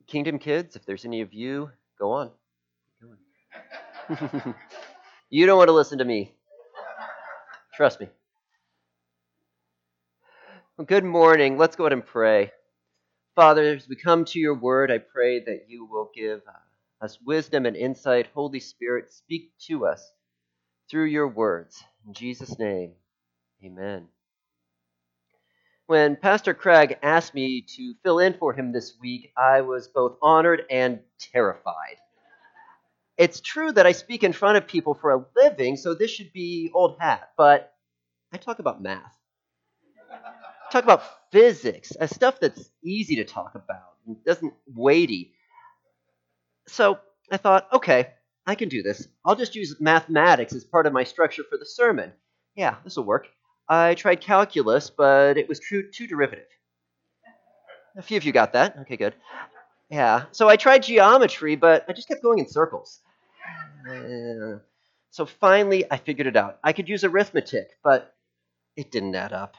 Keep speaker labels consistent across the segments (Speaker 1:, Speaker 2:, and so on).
Speaker 1: Kingdom kids, if there's any of you, go on. You don't want to listen to me. Trust me. Well, good morning. Let's go ahead and pray. Father, as we come to your word, I pray that you will give us wisdom and insight. Holy Spirit, speak to us through your words. In Jesus' name, amen. When Pastor Craig asked me to fill in for him this week, I was both honored and terrified. It's true that I speak in front of people for a living, so this should be old hat, but I talk about math. I talk about physics, stuff that's easy to talk about, and doesn't weighty. So I thought, okay, I can do this. I'll just use mathematics as part of my structure for the sermon. Yeah, this will work. I tried calculus, but it was too derivative. A few of you got that. Okay, good. Yeah, so I tried geometry, but I just kept going in circles. So finally, I figured it out. I could use arithmetic, but it didn't add up.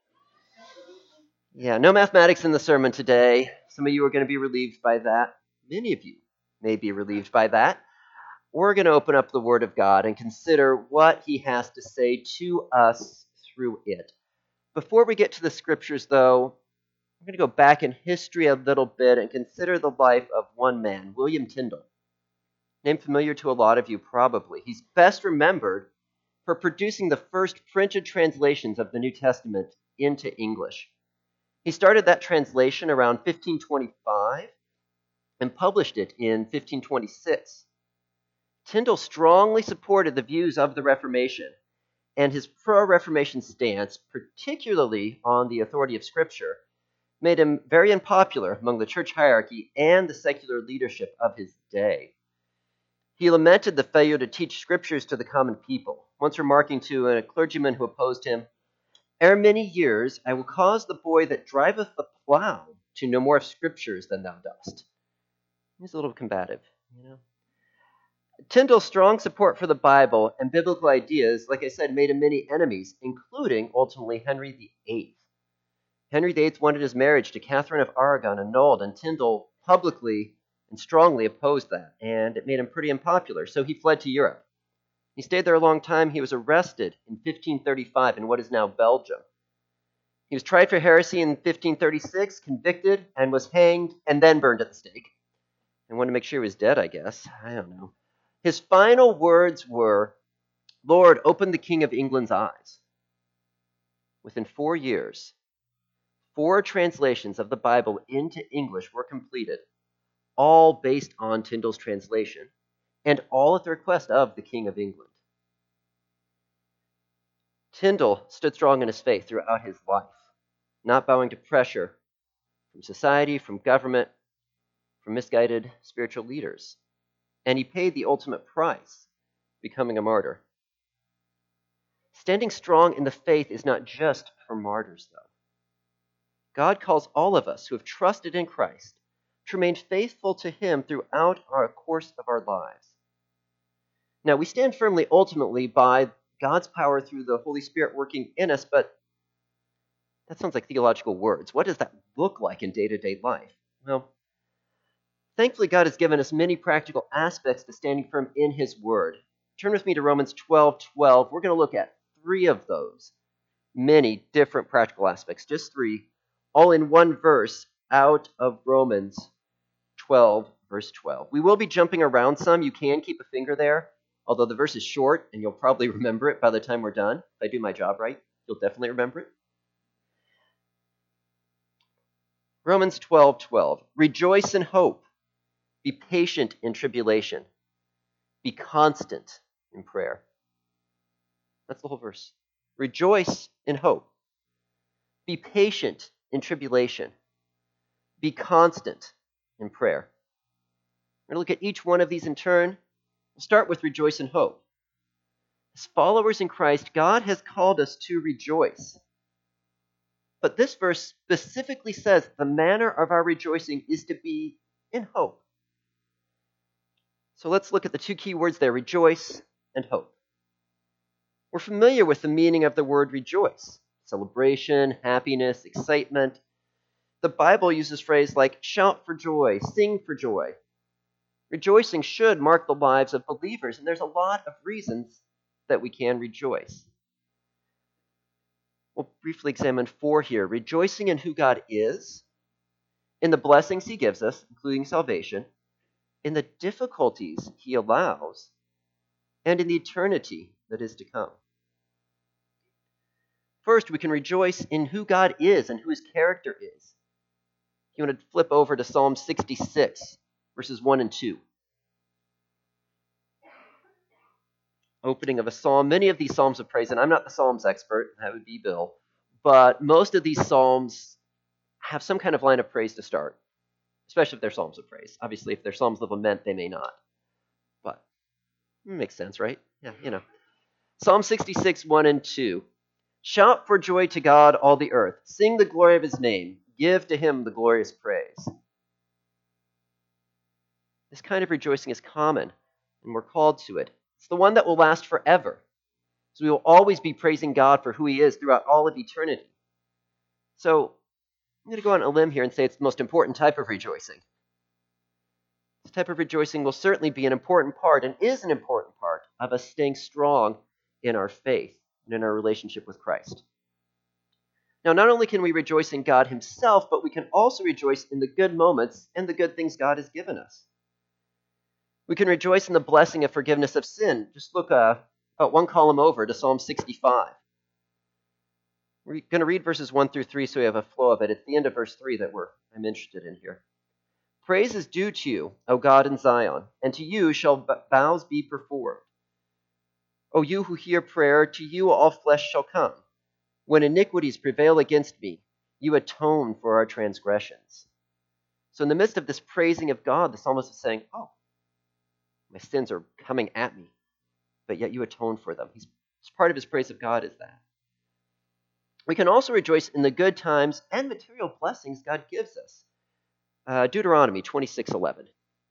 Speaker 1: Yeah, no mathematics in the sermon today. Some of you are going to be relieved by that. Many of you may be relieved by that. We're going to open up the Word of God and consider what He has to say to us through it. Before we get to the Scriptures, though, we're going to go back in history a little bit and consider the life of one man, William Tyndale. Name familiar to a lot of you, probably. He's best remembered for producing the first printed translations of the New Testament into English. He started that translation around 1525 and published it in 1526. Tyndale strongly supported the views of the Reformation, and his pro-Reformation stance, particularly on the authority of Scripture, made him very unpopular among the church hierarchy and the secular leadership of his day. He lamented the failure to teach Scriptures to the common people, once remarking to a clergyman who opposed him, "Ere many years I will cause the boy that driveth the plow to know more of Scriptures than thou dost." He's a little combative, you know. Tyndale's strong support for the Bible and biblical ideas, like I said, made him many enemies, including ultimately Henry VIII. Henry VIII wanted his marriage to Catherine of Aragon annulled, and Tyndale publicly and strongly opposed that, and it made him pretty unpopular, so he fled to Europe. He stayed there a long time. He was arrested in 1535 in what is now Belgium. He was tried for heresy in 1536, convicted, and was hanged, and then burned at the stake. And wanted to make sure he was dead, I guess. I don't know. His final words were, "Lord, open the King of England's eyes." Within 4 years, 4 translations of the Bible into English were completed, all based on Tyndale's translation, and all at the request of the King of England. Tyndale stood strong in his faith throughout his life, not bowing to pressure from society, from government, from misguided spiritual leaders. And he paid the ultimate price, becoming a martyr. Standing strong in the faith is not just for martyrs, though. God calls all of us who have trusted in Christ to remain faithful to Him throughout our course of our lives. Now, we stand firmly ultimately by God's power through the Holy Spirit working in us, but that sounds like theological words. What does that look like in day-to-day life? Well, thankfully, God has given us many practical aspects to standing firm in His Word. Turn with me to Romans 12:12. We're going to look at 3 of those. Many different practical aspects, just 3, all in one verse out of Romans 12, verse 12. We will be jumping around some. You can keep a finger there, although the verse is short, and you'll probably remember it by the time we're done. If I do my job right, you'll definitely remember it. Romans 12:12. Rejoice in hope. Be patient in tribulation. Be constant in prayer. That's the whole verse. Rejoice in hope. Be patient in tribulation. Be constant in prayer. We're going to look at each one of these in turn. We'll start with rejoice in hope. As followers in Christ, God has called us to rejoice. But this verse specifically says the manner of our rejoicing is to be in hope. So let's look at the 2 key words there, rejoice and hope. We're familiar with the meaning of the word rejoice. Celebration, happiness, excitement. The Bible uses phrases like shout for joy, sing for joy. Rejoicing should mark the lives of believers, and there's a lot of reasons that we can rejoice. We'll briefly examine 4 here. Rejoicing in who God is, in the blessings he gives us, including salvation, in the difficulties he allows, and in the eternity that is to come. First, we can rejoice in who God is and who his character is. If you want to flip over to Psalm 66, verses 1 and 2. Opening of a psalm. Many of these psalms of praise, and I'm not the Psalms expert, that would be Bill, but most of these psalms have some kind of line of praise to start, especially if they're psalms of praise. Obviously, if they're psalms of lament, they may not. But it makes sense, right? Yeah, Psalm 66, 1 and 2. Shout for joy to God, all the earth. Sing the glory of his name. Give to him the glorious praise. This kind of rejoicing is common, and we're called to it. It's the one that will last forever. So we will always be praising God for who he is throughout all of eternity. So I'm going to go on a limb here and say it's the most important type of rejoicing. This type of rejoicing will certainly be an important part and is an important part of us staying strong in our faith and in our relationship with Christ. Now, not only can we rejoice in God himself, but we can also rejoice in the good moments and the good things God has given us. We can rejoice in the blessing of forgiveness of sin. Just look about 1 column over to Psalm 65. We're going to read verses 1 through 3 so we have a flow of it. It's the end of verse 3 that I'm interested in here. Praise is due to you, O God in Zion, and to you shall vows be performed. O you who hear prayer, to you all flesh shall come. When iniquities prevail against me, you atone for our transgressions. So in the midst of this praising of God, the psalmist is saying, oh, my sins are coming at me, but yet you atone for them. Part of his praise of God is that. We can also rejoice in the good times and material blessings God gives us. Deuteronomy 26:11.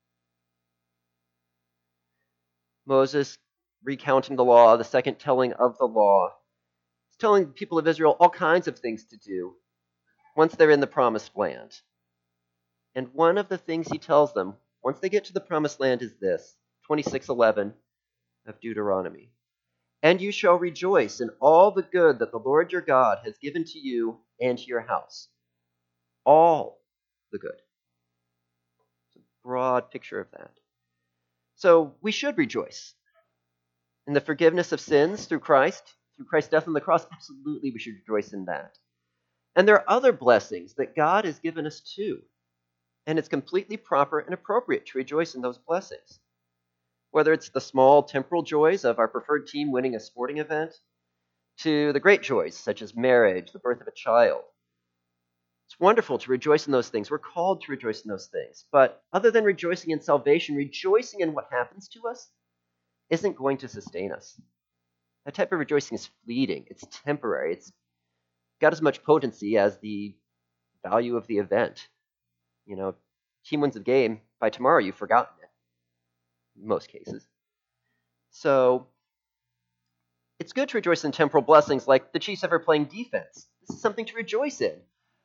Speaker 1: Moses recounting the law, the second telling of the law. He's telling the people of Israel all kinds of things to do once they're in the promised land. And one of the things he tells them once they get to the promised land is this, 26:11 of Deuteronomy. And you shall rejoice in all the good that the Lord your God has given to you and to your house. All the good. It's a broad picture of that. So we should rejoice in the forgiveness of sins through Christ's death on the cross. Absolutely, we should rejoice in that. And there are other blessings that God has given us too. And it's completely proper and appropriate to rejoice in those blessings. Whether it's the small temporal joys of our preferred team winning a sporting event, to the great joys such as marriage, the birth of a child. It's wonderful to rejoice in those things. We're called to rejoice in those things. But other than rejoicing in salvation, rejoicing in what happens to us isn't going to sustain us. That type of rejoicing is fleeting. It's temporary. It's got as much potency as the value of the event. Team wins the game. By tomorrow, you've forgotten it. In most cases. So it's good to rejoice in temporal blessings like the Chiefs ever playing defense. This is something to rejoice in.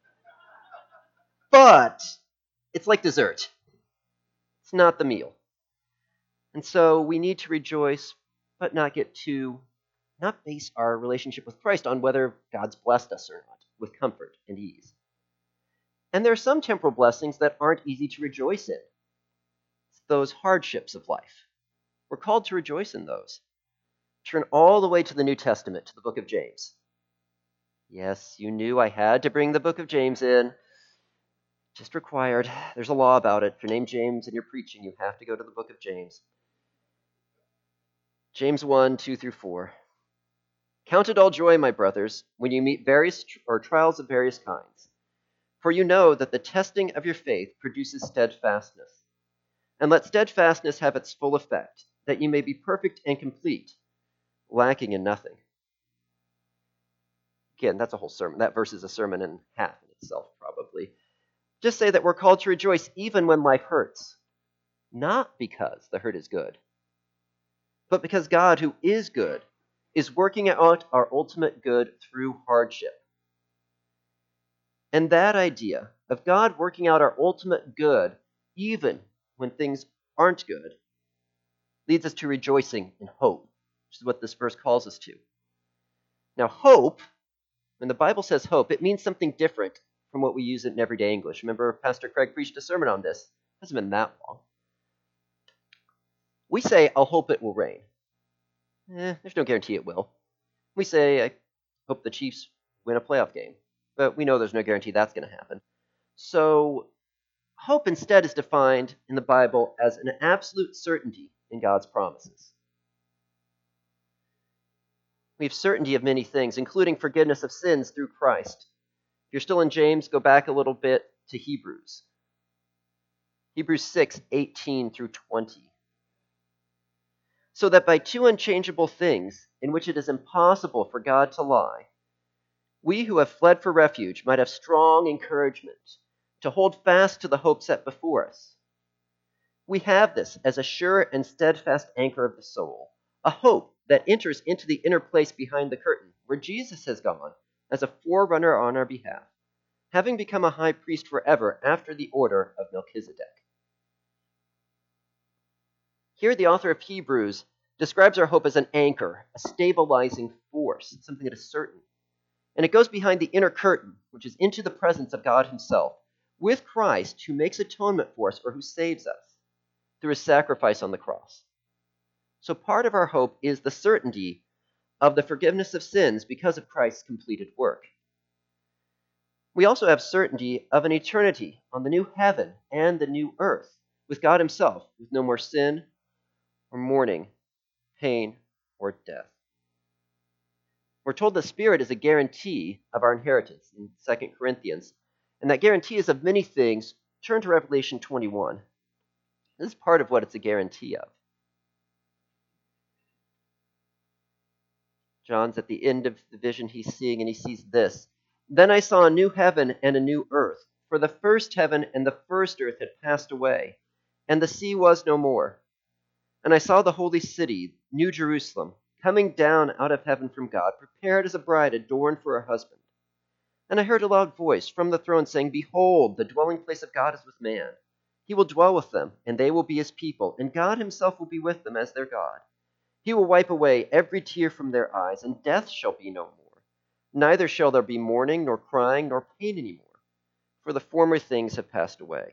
Speaker 1: But it's like dessert. It's not the meal. And so we need to rejoice, but not base our relationship with Christ on whether God's blessed us or not, with comfort and ease. And there are some temporal blessings that aren't easy to rejoice in. It's those hardships of life. We're called to rejoice in those. Turn all the way to the New Testament, to the book of James. Yes, you knew I had to bring the book of James in. Just required. There's a law about it. If your name's James and you're preaching, you have to go to the book of James. James 1, 2 through 4. Count it all joy, my brothers, when you meet trials of various kinds. For you know that the testing of your faith produces steadfastness. And let steadfastness have its full effect, that you may be perfect and complete, lacking in nothing. Again, that's a whole sermon. That verse is a sermon in half in itself, probably. Just say that we're called to rejoice even when life hurts. Not because the hurt is good, but because God, who is good, is working out our ultimate good through hardship. And that idea of God working out our ultimate good, even when things aren't good, leads us to rejoicing in hope, which is what this verse calls us to. Now, hope, when the Bible says hope, it means something different from what we use in everyday English. Remember, Pastor Craig preached a sermon on this. It hasn't been that long. We say, I'll hope it will rain. There's no guarantee it will. We say, I hope the Chiefs win a playoff game. But we know there's no guarantee that's going to happen. So, hope instead is defined in the Bible as an absolute certainty in God's promises. We have certainty of many things, including forgiveness of sins through Christ. If you're still in James, go back a little bit to Hebrews. Hebrews 6:18 through 20. So that by two unchangeable things, in which it is impossible for God to lie, we who have fled for refuge might have strong encouragement to hold fast to the hope set before us. We have this as a sure and steadfast anchor of the soul, a hope that enters into the inner place behind the curtain, where Jesus has gone as a forerunner on our behalf, having become a high priest forever after the order of Melchizedek. Here, the author of Hebrews describes our hope as an anchor, a stabilizing force, something that is certain. And it goes behind the inner curtain, which is into the presence of God himself, with Christ, who makes atonement for us, or who saves us through his sacrifice on the cross. So part of our hope is the certainty of the forgiveness of sins because of Christ's completed work. We also have certainty of an eternity on the new heaven and the new earth, with God himself, with no more sin or mourning, pain or death. We're told the Spirit is a guarantee of our inheritance in 2 Corinthians, and that guarantee is of many things. Turn to Revelation 21. This is part of what it's a guarantee of. John's at the end of the vision he's seeing, and he sees this. Then I saw a new heaven and a new earth, for the first heaven and the first earth had passed away, and the sea was no more. And I saw the holy city, New Jerusalem, coming down out of heaven from God, prepared as a bride adorned for her husband. And I heard a loud voice from the throne saying, Behold, the dwelling place of God is with man. He will dwell with them, and they will be his people, and God himself will be with them as their God. He will wipe away every tear from their eyes, and death shall be no more. Neither shall there be mourning, nor crying, nor pain any more, for the former things have passed away.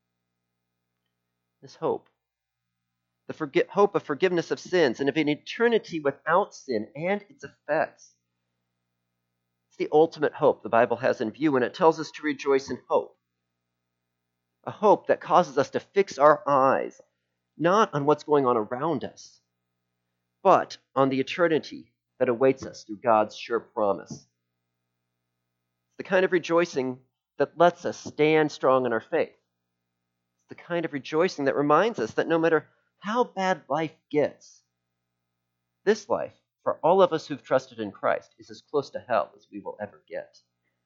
Speaker 1: This hope, the hope of forgiveness of sins and of an eternity without sin and its effects. It's the ultimate hope the Bible has in view when it tells us to rejoice in hope. A hope that causes us to fix our eyes not on what's going on around us, but on the eternity that awaits us through God's sure promise. It's the kind of rejoicing that lets us stand strong in our faith. It's the kind of rejoicing that reminds us that no matter how bad life gets, this life, for all of us who've trusted in Christ, is as close to hell as we will ever get.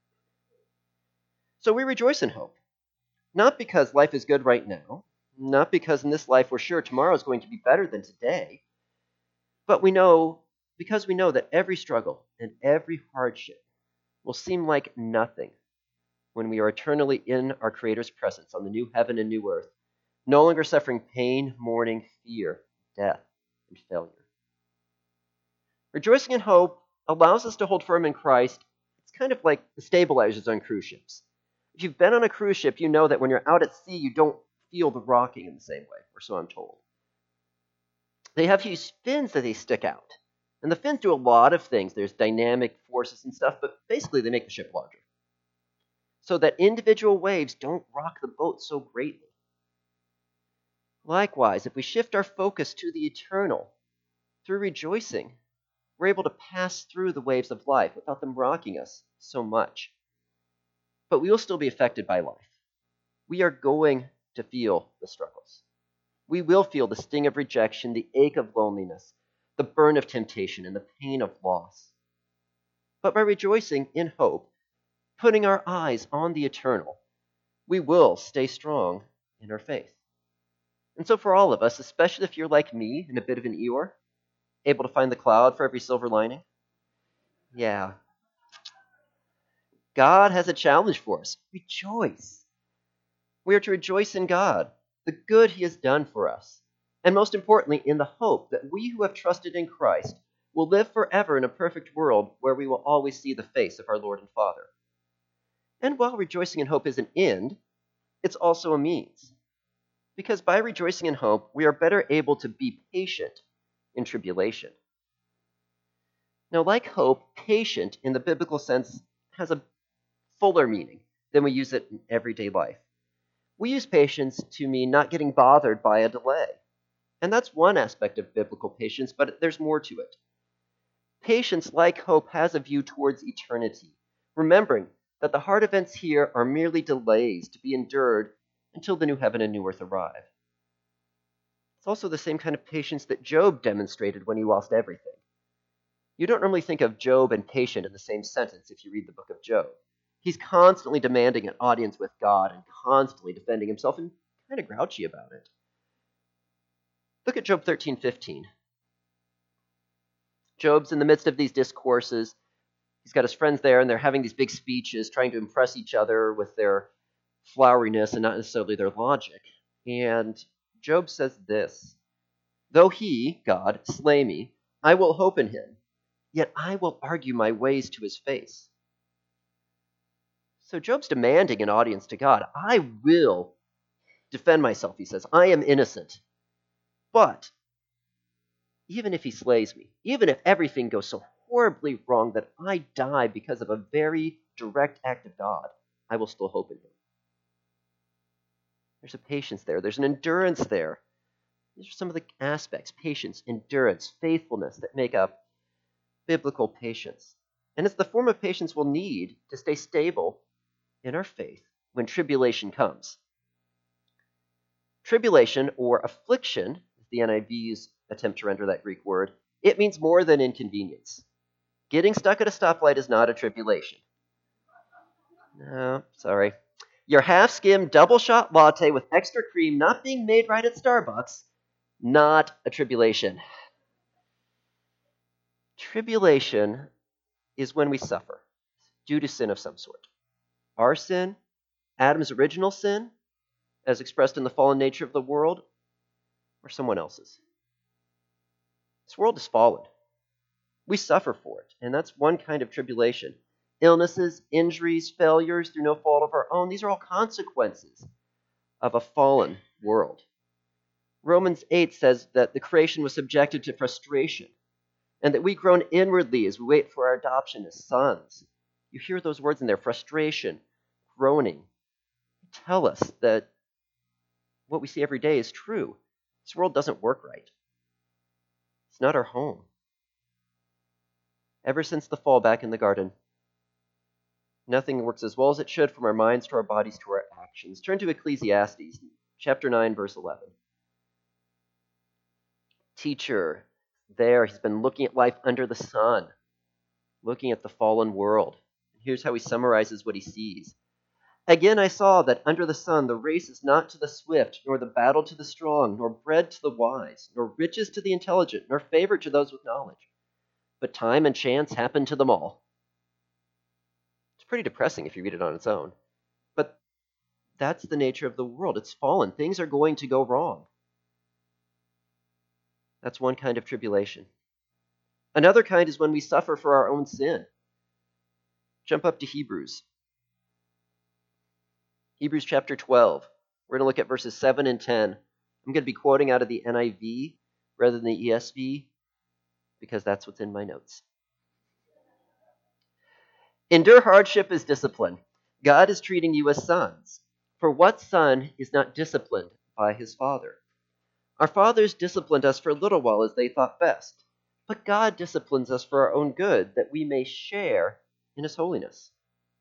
Speaker 1: So we rejoice in hope, not because life is good right now, not because in this life we're sure tomorrow is going to be better than today, but because we know that every struggle and every hardship will seem like nothing when we are eternally in our Creator's presence on the new heaven and new earth, no longer suffering pain, mourning, fear, death, and failure. Rejoicing in hope allows us to hold firm in Christ. It's kind of like the stabilizers on cruise ships. If you've been on a cruise ship, you know that when you're out at sea, you don't feel the rocking in the same way, or so I'm told. They have these fins that they stick out. And the fins do a lot of things. There's dynamic forces and stuff, but basically they make the ship larger, so that individual waves don't rock the boat so greatly. Likewise, if we shift our focus to the eternal through rejoicing, we're able to pass through the waves of life without them rocking us so much. But we will still be affected by life. We are going to feel the struggles. We will feel the sting of rejection, the ache of loneliness, the burn of temptation, and the pain of loss. But by rejoicing in hope, putting our eyes on the eternal, we will stay strong in our faith. And so for all of us, especially if you're like me and a bit of an Eeyore, able to find the cloud for every silver lining, yeah, God has a challenge for us. Rejoice. We are to rejoice in God, the good he has done for us, and most importantly, in the hope that we who have trusted in Christ will live forever in a perfect world where we will always see the face of our Lord and Father. And while rejoicing in hope is an end, it's also a means. Because by rejoicing in hope, we are better able to be patient in tribulation. Now, like hope, patient in the biblical sense has a fuller meaning than we use it in everyday life. We use patience to mean not getting bothered by a delay. And that's one aspect of biblical patience, but there's more to it. Patience, like hope, has a view towards eternity, remembering that the hard events here are merely delays to be endured until the new heaven and new earth arrive. It's also the same kind of patience that Job demonstrated when he lost everything. You don't normally think of Job and patient in the same sentence if you read the book of Job. He's constantly demanding an audience with God and constantly defending himself and kind of grouchy about it. Look at Job 13:15. Job's in the midst of these discourses. He's got his friends there, and they're having these big speeches, trying to impress each other with their floweriness and not necessarily their logic. And Job says this, "Though he, God, slay me, I will hope in him, yet I will argue my ways to his face." So Job's demanding an audience to God. I will defend myself, he says. I am innocent. But even if he slays me, even if everything goes so horribly wrong that I die because of a very direct act of God, I will still hope in him. There's a patience there. There's an endurance there. These are some of the aspects, patience, endurance, faithfulness, that make up biblical patience. And it's the form of patience we'll need to stay stable in our faith when tribulation comes. Tribulation, or affliction, is the NIV's attempt to render that Greek word. It means more than inconvenience. Getting stuck at a stoplight is not a tribulation. No, sorry. Your half-skimmed double-shot latte with extra cream not being made right at Starbucks, not a tribulation. Tribulation is when we suffer due to sin of some sort. Our sin, Adam's original sin, as expressed in the fallen nature of the world, or someone else's. This world is fallen. We suffer for it, and that's one kind of tribulation. Illnesses, injuries, failures through no fault of our own, these are all consequences of a fallen world. Romans 8 says that the creation was subjected to frustration, and that we groan inwardly as we wait for our adoption as sons. You hear those words in there, frustration, groaning. Tell us that what we see every day is true. This world doesn't work right. It's not our home. Ever since the fall back in the garden, nothing works as well as it should, from our minds to our bodies to our actions. Turn to Ecclesiastes, chapter 9, verse 11. Teacher, there, he's been looking at life under the sun, looking at the fallen world. Here's how he summarizes what he sees. Again, I saw that under the sun the race is not to the swift, nor the battle to the strong, nor bread to the wise, nor riches to the intelligent, nor favor to those with knowledge. But time and chance happen to them all. It's pretty depressing if you read it on its own. But that's the nature of the world. It's fallen. Things are going to go wrong. That's one kind of tribulation. Another kind is when we suffer for our own sin. Jump up to Hebrews. Hebrews chapter 12. We're going to look at verses 7 and 10. I'm going to be quoting out of the NIV rather than the ESV because that's what's in my notes. Endure hardship as discipline. God is treating you as sons. For what son is not disciplined by his father? Our fathers disciplined us for a little while as they thought best. But God disciplines us for our own good, that we may share in his holiness.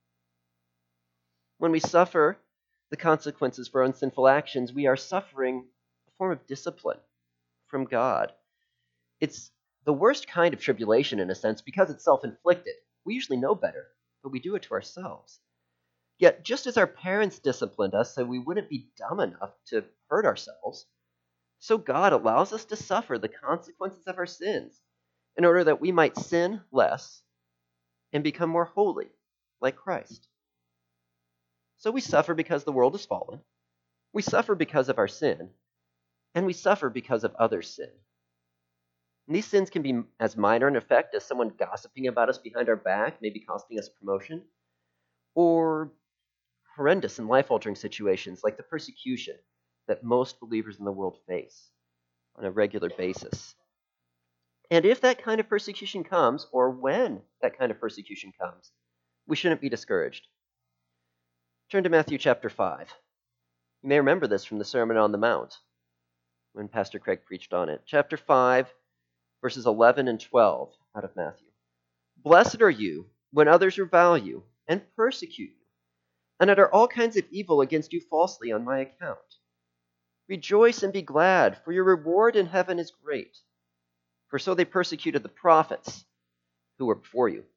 Speaker 1: When we suffer the consequences for our own sinful actions, we are suffering a form of discipline from God. It's the worst kind of tribulation, in a sense, because it's self-inflicted. We usually know better, but we do it to ourselves. Yet, just as our parents disciplined us so we wouldn't be dumb enough to hurt ourselves, so God allows us to suffer the consequences of our sins in order that we might sin less and become more holy like Christ. So we suffer because the world is fallen. We suffer because of our sin. And we suffer because of others' sin. And these sins can be as minor in effect as someone gossiping about us behind our back, maybe costing us promotion, or horrendous and life-altering situations like the persecution that most believers in the world face on a regular basis. And if that kind of persecution comes, or when that kind of persecution comes, we shouldn't be discouraged. Turn to Matthew chapter 5. You may remember this from the Sermon on the Mount when Pastor Craig preached on it. Chapter 5, verses 11 and 12 out of Matthew. Blessed are you when others revile you and persecute you, and utter all kinds of evil against you falsely on my account. Rejoice and be glad, for your reward in heaven is great. For so they persecuted the prophets who were before you.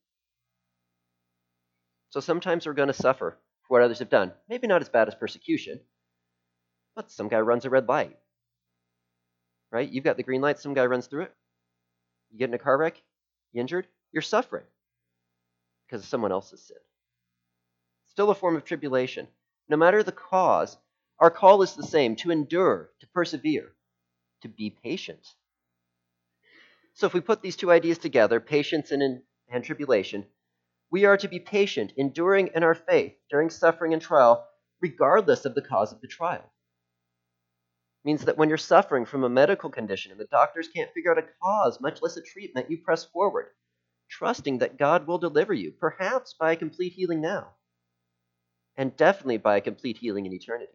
Speaker 1: So sometimes we're going to suffer for what others have done. Maybe not as bad as persecution, but some guy runs a red light. Right? You've got the green light, some guy runs through it. You get in a car wreck, you injured, you're suffering because of someone else's sin. Still a form of tribulation. No matter the cause, our call is the same, to endure, to persevere, to be patient. So if we put these two ideas together, patience and tribulation, we are to be patient, enduring in our faith during suffering and trial, regardless of the cause of the trial. Means that when you're suffering from a medical condition and the doctors can't figure out a cause, much less a treatment, you press forward, trusting that God will deliver you, perhaps by a complete healing now, and definitely by a complete healing in eternity.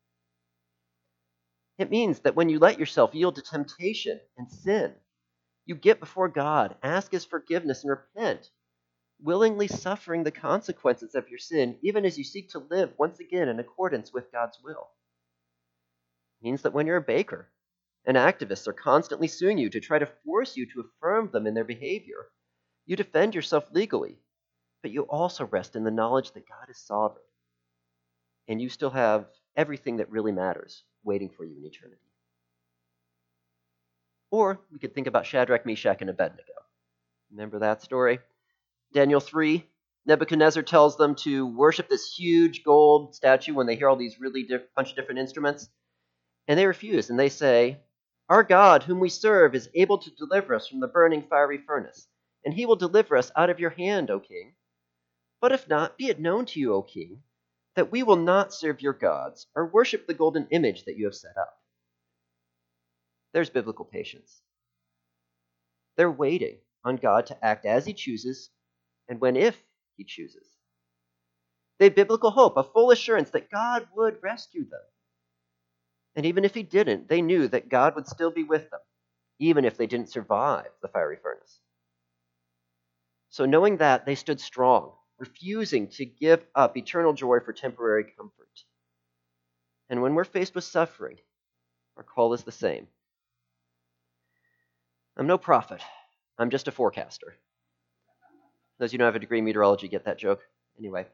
Speaker 1: It means that when you let yourself yield to temptation and sin, you get before God, ask His forgiveness, and repent, willingly suffering the consequences of your sin, even as you seek to live once again in accordance with God's will. Means that when you're a baker and activists are constantly suing you to try to force you to affirm them in their behavior, you defend yourself legally, but you also rest in the knowledge that God is sovereign, and you still have everything that really matters waiting for you in eternity. Or we could think about Shadrach, Meshach, and Abednego. Remember that story? Daniel 3, Nebuchadnezzar tells them to worship this huge gold statue when they hear all these really bunch of different instruments. And they refuse, and they say, our God, whom we serve, is able to deliver us from the burning fiery furnace, and he will deliver us out of your hand, O king. But if not, be it known to you, O king, that we will not serve your gods or worship the golden image that you have set up. There's biblical patience. They're waiting on God to act as he chooses, and if he chooses. They have biblical hope, a full assurance that God would rescue them. And even if he didn't, they knew that God would still be with them, even if they didn't survive the fiery furnace. So knowing that, they stood strong, refusing to give up eternal joy for temporary comfort. And when we're faced with suffering, our call is the same. I'm no prophet. I'm just a forecaster. Those of you who don't have a degree in meteorology get that joke. Anyway.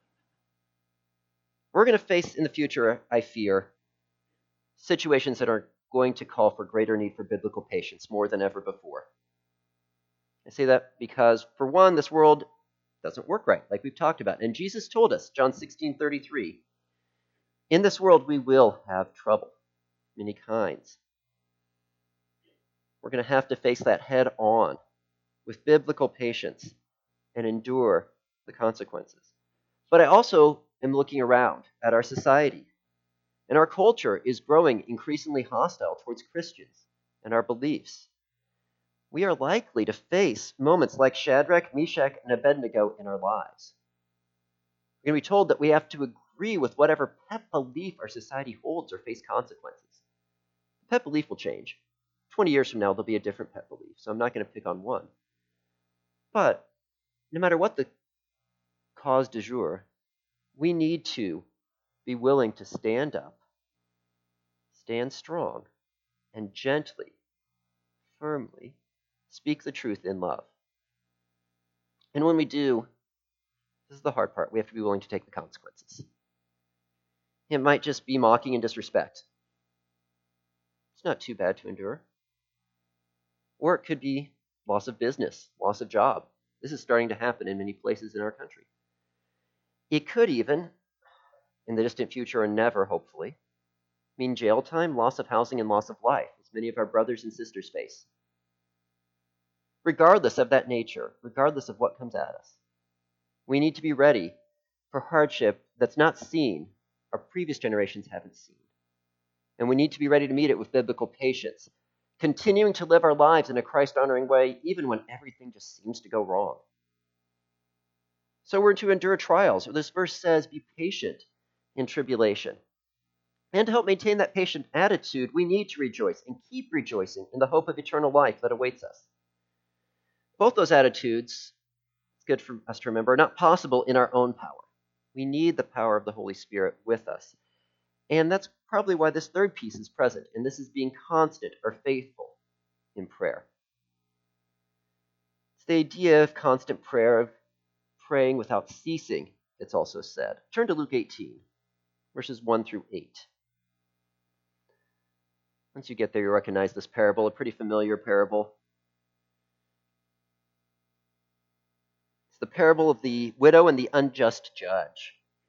Speaker 1: We're going to face in the future, I fear, situations that are going to call for greater need for biblical patience more than ever before. I say that because, for one, this world doesn't work right, like we've talked about. And Jesus told us, John 16:33, in this world we will have trouble, many kinds. We're going to have to face that head on with biblical patience and endure the consequences. But I also am looking around at our society. And our culture is growing increasingly hostile towards Christians and our beliefs. We are likely to face moments like Shadrach, Meshach, and Abednego in our lives. We're going to be told that we have to agree with whatever pet belief our society holds or face consequences. The pet belief will change. 20 years from now, there'll be a different pet belief, so I'm not going to pick on one. But no matter what the cause du jour, we need to be willing to stand up, stand strong, and gently, firmly speak the truth in love. And when we do, this is the hard part, we have to be willing to take the consequences. It might just be mocking and disrespect. It's not too bad to endure. Or it could be loss of business, loss of job. This is starting to happen in many places in our country. It could even, in the distant future or never, hopefully, mean jail time, loss of housing, and loss of life, as many of our brothers and sisters face. Regardless of that nature, regardless of what comes at us, we need to be ready for hardship that's not seen, our previous generations haven't seen. And we need to be ready to meet it with biblical patience, continuing to live our lives in a Christ-honoring way, even when everything just seems to go wrong. So we're to endure trials. This verse says, be patient in tribulation. And to help maintain that patient attitude, we need to rejoice and keep rejoicing in the hope of eternal life that awaits us. Both those attitudes, it's good for us to remember, are not possible in our own power. We need the power of the Holy Spirit with us. And that's probably why this third piece is present, and this is being constant or faithful in prayer. It's the idea of constant prayer, of praying without ceasing, it's also said. Turn to Luke 18, verses 1 through 8. Once you get there, you recognize this parable, a pretty familiar parable. It's the parable of the widow and the unjust judge.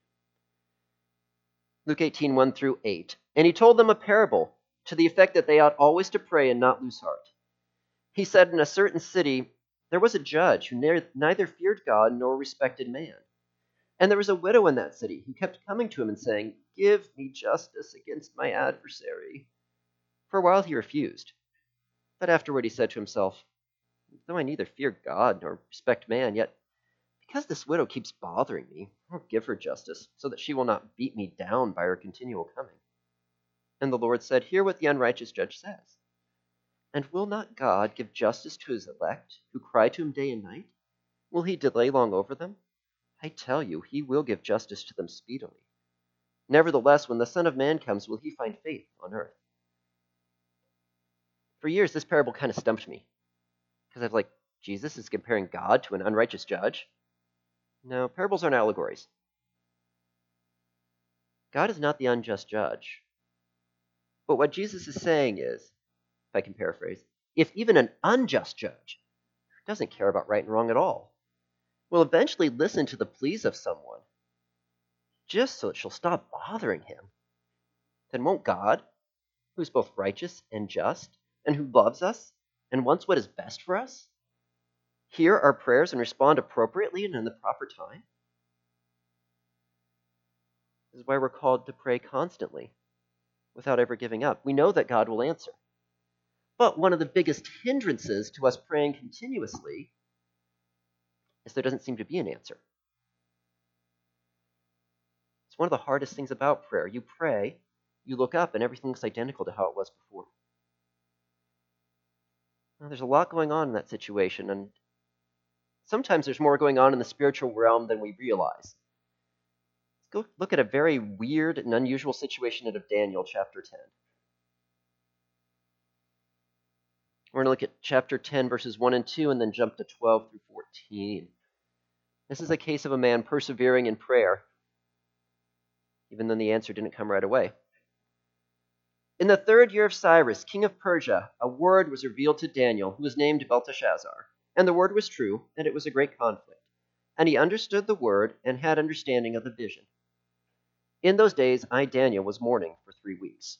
Speaker 1: Luke 18, 1 through 8. And he told them a parable to the effect that they ought always to pray and not lose heart. He said, in a certain city there was a judge who neither feared God nor respected man. And there was a widow in that city who kept coming to him and saying, give me justice against my adversary. For a while he refused. But afterward he said to himself, though I neither fear God nor respect man, yet because this widow keeps bothering me, I'll give her justice, so that she will not beat me down by her continual coming. And the Lord said, hear what the unrighteous judge says. And will not God give justice to his elect, who cry to him day and night? Will he delay long over them? I tell you, he will give justice to them speedily. Nevertheless, when the Son of Man comes, will he find faith on earth? For years, this parable kind of stumped me. Because I was like, Jesus is comparing God to an unrighteous judge? No, parables aren't allegories. God is not the unjust judge. But what Jesus is saying is, if I can paraphrase, if even an unjust judge who doesn't care about right and wrong at all will eventually listen to the pleas of someone just so that she'll stop bothering him, then won't God, who is both righteous and just, and who loves us and wants what is best for us, hear our prayers and respond appropriately and in the proper time? This is why we're called to pray constantly, without ever giving up. We know that God will answer. But one of the biggest hindrances to us praying continuously is there doesn't seem to be an answer. It's one of the hardest things about prayer. You pray, you look up, and everything looks identical to how it was before. Now, there's a lot going on in that situation, and sometimes there's more going on in the spiritual realm than we realize. Let's go look at a very weird and unusual situation out of Daniel chapter 10. We're going to look at chapter 10, verses 1 and 2, and then jump to 12 through 14. This is a case of a man persevering in prayer, even though the answer didn't come right away. In the 3rd year of Cyrus, king of Persia, a word was revealed to Daniel, who was named Belteshazzar. And the word was true, and it was a great conflict. And he understood the word and had understanding of the vision. In those days, I, Daniel, was mourning for 3 weeks.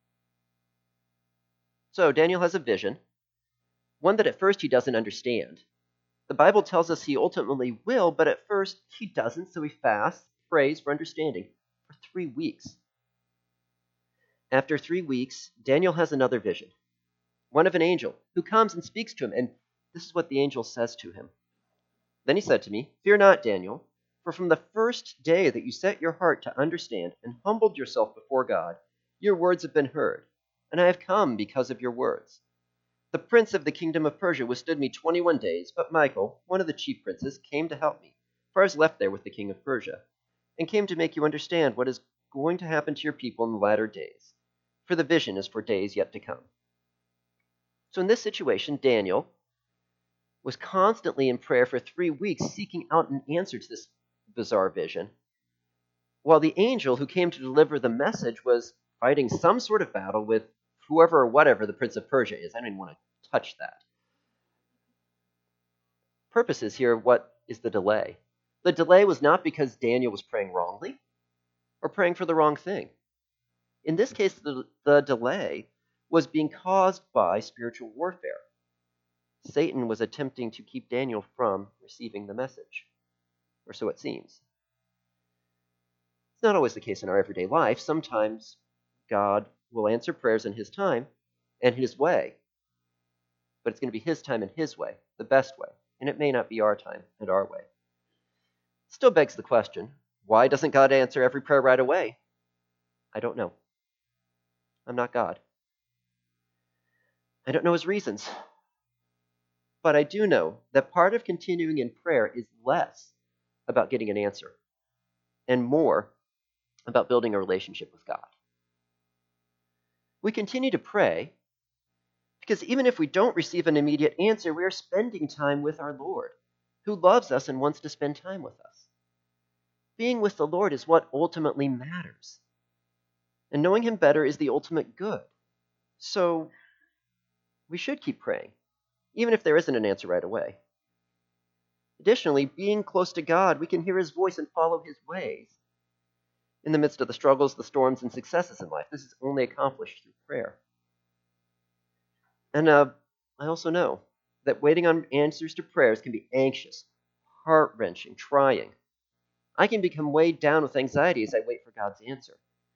Speaker 1: So Daniel has a vision, one that at first he doesn't understand. The Bible tells us he ultimately will, but at first he doesn't, so he fasts, prays for understanding for 3 weeks. After 3 weeks, Daniel has another vision, one of an angel who comes and speaks to him, and this is what the angel says to him. Then he said to me, fear not, Daniel, for from the first day that you set your heart to understand and humbled yourself before God, your words have been heard, and I have come because of your words. The prince of the kingdom of Persia withstood me 21 days, but Michael, one of the chief princes, came to help me, for I was left there with the king of Persia, and came to make you understand what is going to happen to your people in the latter days, for the vision is for days yet to come. So in this situation, Daniel was constantly in prayer for 3 weeks, seeking out an answer to this bizarre vision, while the angel who came to deliver the message was fighting some sort of battle with whoever or whatever the prince of Persia is. I don't even want to touch that. Purpose is here, what is the delay? The delay was not because Daniel was praying wrongly or praying for the wrong thing. In this case, the delay was being caused by spiritual warfare. Satan was attempting to keep Daniel from receiving the message, or so it seems. It's not always the case in our everyday life. Sometimes God will answer prayers in his time and his way, but it's going to be his time and his way, the best way, and it may not be our time and our way. Still begs the question, why doesn't God answer every prayer right away? I don't know. I'm not God. I don't know his reasons. But I do know that part of continuing in prayer is less about getting an answer and more about building a relationship with God. We continue to pray because even if we don't receive an immediate answer, we are spending time with our Lord, who loves us and wants to spend time with us. Being with the Lord is what ultimately matters. And knowing him better is the ultimate good. So we should keep praying, even if there isn't an answer right away. Additionally, being close to God, we can hear his voice and follow his ways. In the midst of the struggles, the storms, and successes in life, this is only accomplished through prayer. And I also know that waiting on answers to prayers can be anxious, heart-wrenching, trying. I can become weighed down with anxiety as I wait for God's answer.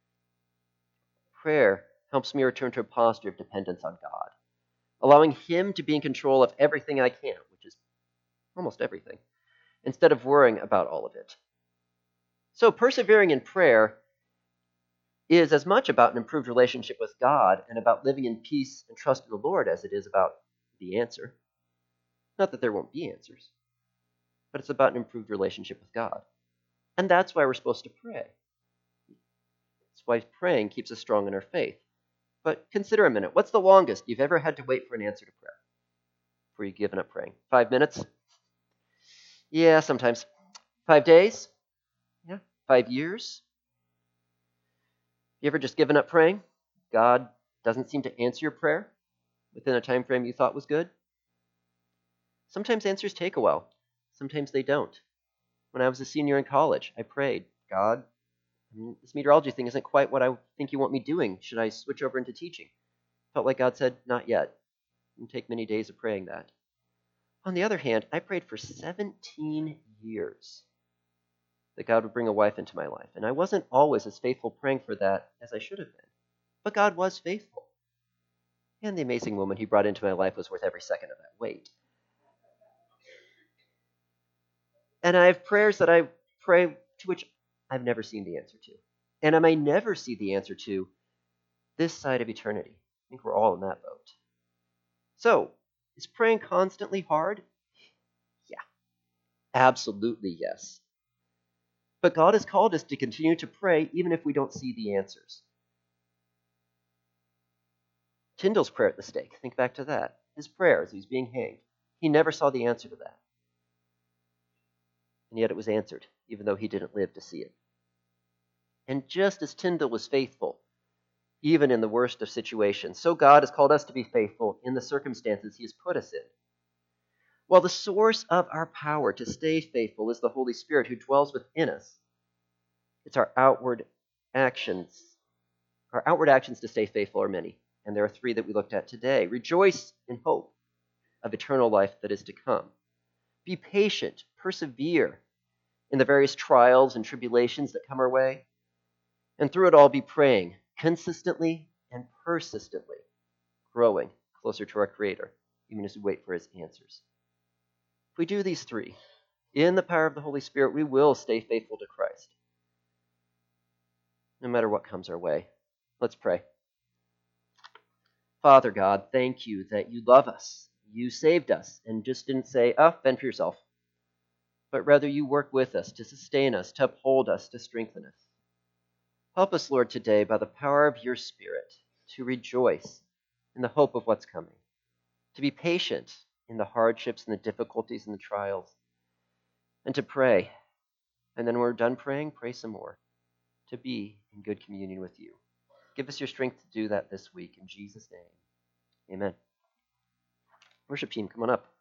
Speaker 1: Prayer helps me return to a posture of dependence on God, allowing him to be in control of everything I can, which is almost everything, instead of worrying about all of it. So persevering in prayer is as much about an improved relationship with God and about living in peace and trust in the Lord as it is about the answer. Not that there won't be answers, but it's about an improved relationship with God. And that's why we're supposed to pray. That's why praying keeps us strong in our faith. But consider a minute, what's the longest you've ever had to wait for an answer to prayer before you've given up praying? 5 minutes? Yeah, sometimes. 5 days? Yeah. 5 years? You ever just given up praying? God doesn't seem to answer your prayer within a time frame you thought was good? Sometimes answers take a while. Sometimes they don't. When I was a senior in college, I prayed, God, this meteorology thing isn't quite what I think you want me doing. Should I switch over into teaching? Felt like God said, not yet. It would take many days of praying that. On the other hand, I prayed for 17 years that God would bring a wife into my life. And I wasn't always as faithful praying for that as I should have been. But God was faithful. And the amazing woman he brought into my life was worth every second of that wait. And I have prayers that I pray to which I've never seen the answer to. And I may never see the answer to this side of eternity. I think we're all in that boat. So, is praying constantly hard? Yeah, absolutely yes. But God has called us to continue to pray even if we don't see the answers. Tyndale's prayer at the stake, think back to that. His prayer as he was being hanged. He never saw the answer to that. And yet it was answered, even though he didn't live to see it. And just as Tyndale was faithful, even in the worst of situations, so God has called us to be faithful in the circumstances he has put us in. While the source of our power to stay faithful is the Holy Spirit who dwells within us, it's our outward actions. Our outward actions to stay faithful are many, and there are 3 that we looked at today. Rejoice in hope of eternal life that is to come. Be patient, persevere in the various trials and tribulations that come our way. And through it all, be praying consistently and persistently, growing closer to our Creator, even as we wait for his answers. If we do these 3, in the power of the Holy Spirit, we will stay faithful to Christ, no matter what comes our way. Let's pray. Father God, thank you that you love us. You saved us and just didn't say, fend for yourself. But rather you work with us to sustain us, to uphold us, to strengthen us. Help us, Lord, today by the power of your Spirit to rejoice in the hope of what's coming, to be patient in the hardships and the difficulties and the trials, and to pray. And then when we're done praying, pray some more, to be in good communion with you. Give us your strength to do that this week. In Jesus' name, amen. Worship team, come on up.